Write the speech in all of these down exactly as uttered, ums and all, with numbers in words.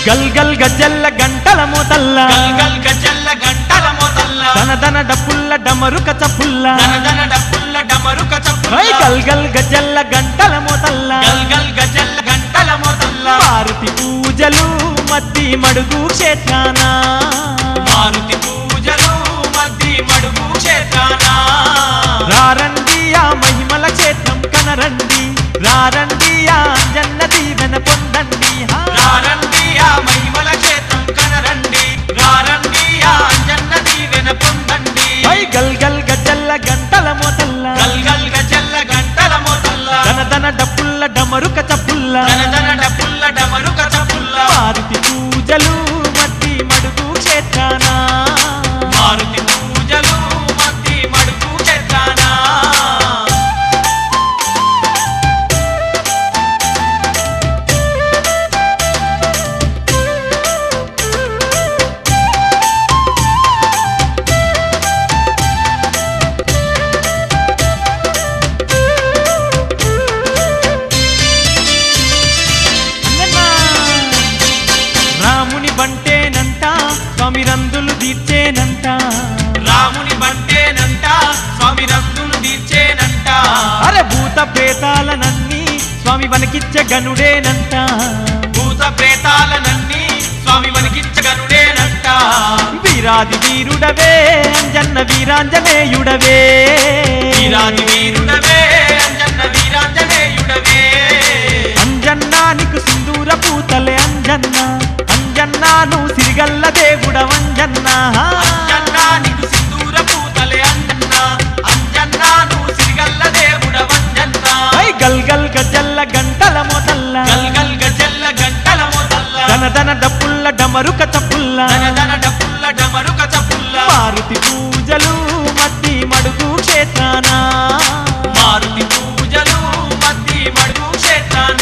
గల్ గల్ గజ్జల్ల గంటల మోతల్ల గల్ గల్ గజ్జల్ల గంటల మోతల్ల దన దన డప్పుల్ల డమరుక చప్పుల్ల దన దన డప్పుల్ల డమరుక చప్పుల్ల గల్ గల్ గజ్జల్ల గంటల మోతల్ల గల్ గల్ గజ్జల్ల గంటల మోతల్ల మారుతి పూజలు మద్ది మడుగు క్షేత్రాన మారుతి పూజలు మద్ది మడుగు క్షేత్రాన రారండి ఆ మహిమల క్షేత్రం కనరండి రారండి ఆ అంజన్న దీవెన పొందండి రారండి ఆ మహిమల క్షేత్రం కనరండి రారండి ఆ అంజన్న దీవెన పొందండి గల్ గల్ గజ్జల్ల గంటల మోతల్ల గల్ గల్ గజ్జల్ల గంటల మోతల్ల దన దన డప్పుల్ల డమరుక చప్పుల్ల దన దన డప్పుల్ల డమరుక చప్పుల్ల మారుతి పూజలు మద్ది మడుగు క్షేత్రాన మారుతి పూజలు మద్ది మడుగు క్షేత్రాన రాముని బంటేనంట స్వామి రందులు తీర్చేనంట రాముని బంటేనంట స్వామి రందులు తీర్చేనంట అరే భూత ప్రేతాలనన్నీ స్వామి వనకిచ్చే గనుడేనంట భూత ప్రేతాలనన్నీ స్వామి వనకిచ్చగనుడేనంట వీరాది వీరుడవే అంజన్న వీరాంజనేయుడవే వీరాది వీరుడవే అంజన్న వీరాంజనేయుడవే అంజన్నా నీకు సింధూర పూతలే అంజన్న అంజన్నాను సిరిగల్ల దేవుడవంజన్నా అంజన్నా నీకు సింధూర పూతలే అంజన్న అంజన్నాను సిరిగల్ల దేవుడవంజన్న గల్ గల్ గజల్ల గంటల మోతల్ల గల్ గల్ గజల్ల గంటల మోతల్ల దన దన డప్పుల్ల డమరుక చప్పుల్ల దన దన డప్పుల్ల డమరుక చప్పుల్ల మారుతి పూజలు మద్ది మడుగు క్షేత్రాన మారుతి పూజలు మద్ది మడుగు క్షేత్రాన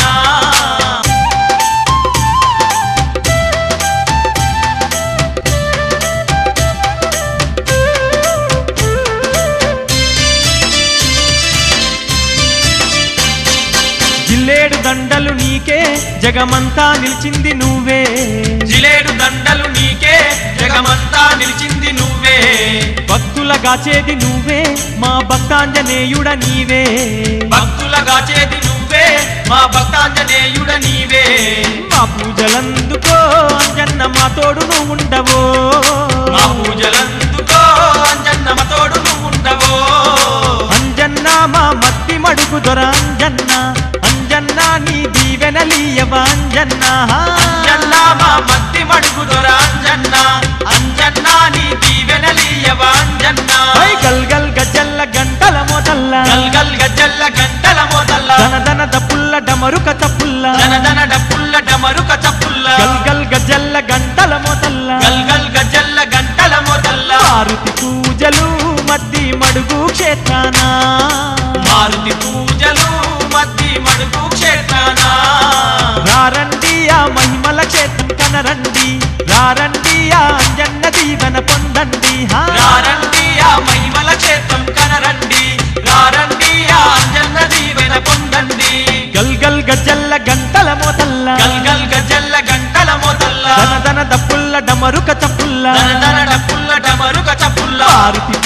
జిల్లేడు దండలు నీకే జగమంతా నిలిచింది నువ్వే జిలేడు దండలు నీకే జగమంతా నిలిచింది నువ్వే భక్తుల గాచేది నువ్వే మా భక్తాంజనేయుడ నీవే భక్తుల గాచేది నువ్వే మా భక్తాంజనేయుడ నీవే మా పూజలందుకో అంజన్న మా తోడు నువ్వు ఉండవో మా పూజలందుకో అంజన్న మా తోడు నువ్వు ఉండవో అంజన్న మా మత్తి మడుగు దొర అంజన్న అంజన్న నీ దీవెనలీయవ అంజన్న అంజన్న మా మత్తి మడుగు దొర అంజన్న అంజన్న నీ దీవెనలీయవ అంజన్న గల్ గల్ గజల్ల గంటల మోతల్ల గల్ గల్ గజ్జల్ల గంటల మోతల్ల దన దన డప్పుల్ల డమరుక చప్పుల్ల దన దన డప్పుల్ల డమరుక చప్పుల్ల గల్ గల్ గజల్ల గంటల మోతల్ల గల్ గల్ గజ్జల్ల గంటల మోతల్ల మారుతి పూజలు మద్ది మడుగు క్షేత్రాన మారుతి పూజలు మద్ది మడుగు క్షేత్రాన రారండి ఆ మహిమల క్షేత్రం కనరండి రారండి ఆ అంజన్న దీవెన పొందండి రారండి ఆ మహిమల క్షేత్రం కనరండి రారండి ఆ అంజన్న దీవెన పొందండి గల్ గల్ గజల్ల గంటల మోతల్ల గల్ గల్ గజ్జల్ల గంటల మోతల్ల దన దన దప్పుల్ల డమరుక చప్పుల్ల దన దన డప్పుల్ల డమరుక చప్పుల్ల మారుతి